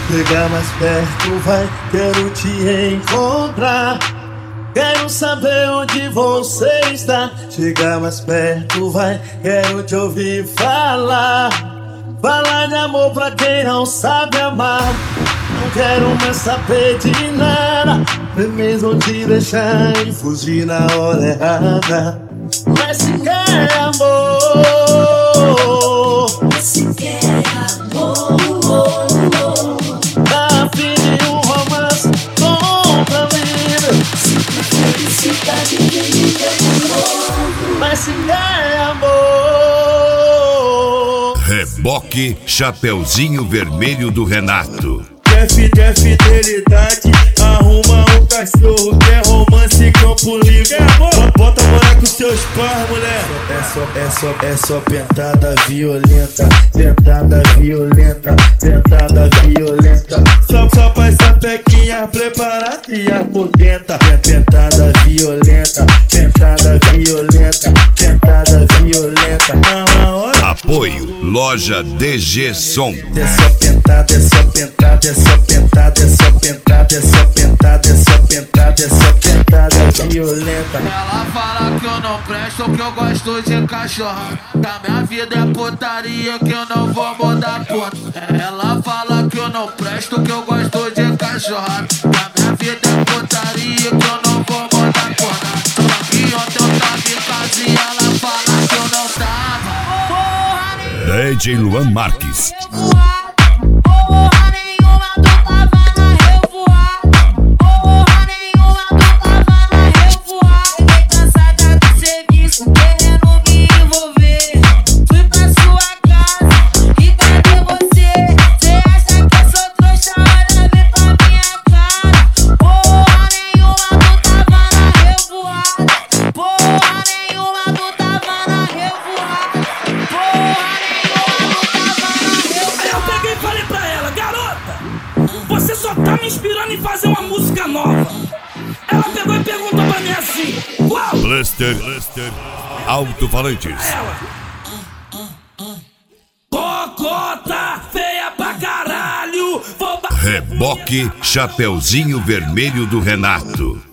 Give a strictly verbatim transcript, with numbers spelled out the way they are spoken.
Chega mais perto, vai, quero te encontrar. Quero saber onde você está. Chega mais perto, vai, quero te ouvir falar. Falar de amor pra quem não sabe amar. Não quero mais saber de nada. Nem mesmo te deixar e fugir na hora errada. Mas se quer amor, mas se quer amor, tá fim de um romance bom pra vida. Felicidade que me amor. Mas se quer amor. Reboque Chapeuzinho Vermelho do Renato. Quer fidelidade, arruma um cachorro. Quer romance, campo livre. Bota morar com seus pais, mulher. É só, é só, é só pentada violenta. Pentada violenta, pentada violenta. Só, só pra essa pequinha preparada e apodenta. Pentada violenta, pentada violenta, pentada violenta. Na hora. Apoio Loja D G Som. É só pentada, é só pentada, é só pentada, é só pentada, é só pentada, é só pentada, é só pentada violenta. Ela fala que eu não presto, que eu gosto de cachorro. Que a minha vida é putaria, que eu não vou mudar ponto. Ela fala que eu não presto, que eu gosto de cachorro. Que a minha vida é putaria, que eu não vou mudar ponto. Só que ontem eu tava em casa e ela fala que eu não tava. D J Luan Marques. Porra nenhuma, tu tava na revoada. Porra nenhuma, tu tava na revoada. Fiquei cansada do serviço, querendo me envolver. Fui pra sua casa e cadê você? Cê acha que eu sou trouxa? Olha bem pra minha cara. Porra nenhuma, tu tava na revoada. Porra nenhuma, tu tava na revoada. Porra você só tá me inspirando em fazer uma música nova. Ela pegou e perguntou pra mim assim: qual? Blaster, Blaster, Alto-falantes. Ela: Cocota, feia pra caralho. Vou ba- Reboque Chapeuzinho Vermelho do Renato.